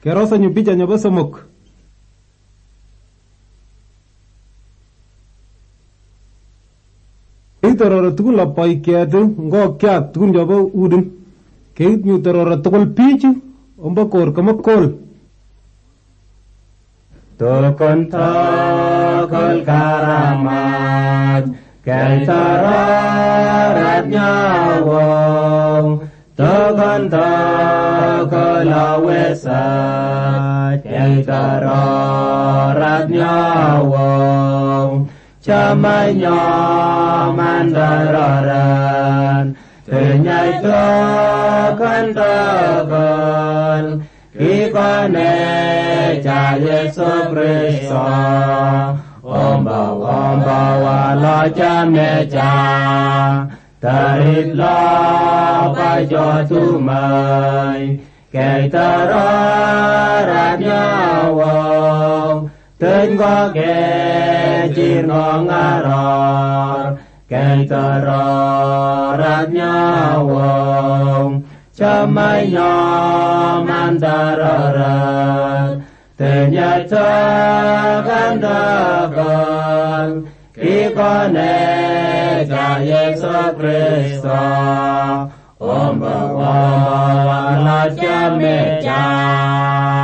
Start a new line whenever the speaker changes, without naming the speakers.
Keroso nyo picha nyo ba somok. Keit tororo tukul la poikyet ngokyat tukun chobo udin. Keit nyu tororo tukul pichu omba kor kamakol.
Tukun tukul karamat keit tororat nyawong. Tukun tukul awesat keit tororat nyawong. Chamai nyaman dararan Tenyai tukun tukul Kikone cha Yesu Kristo Omba wala cha mecha Tarit la pajo tumai Kei tararat nyawong Tên có kê chi ngon ngaror Kê taro rat nyawong Chamay nyo man tararat Tên nhai takan takon Kikone cha Yesu Kristo Omba wala cha mecha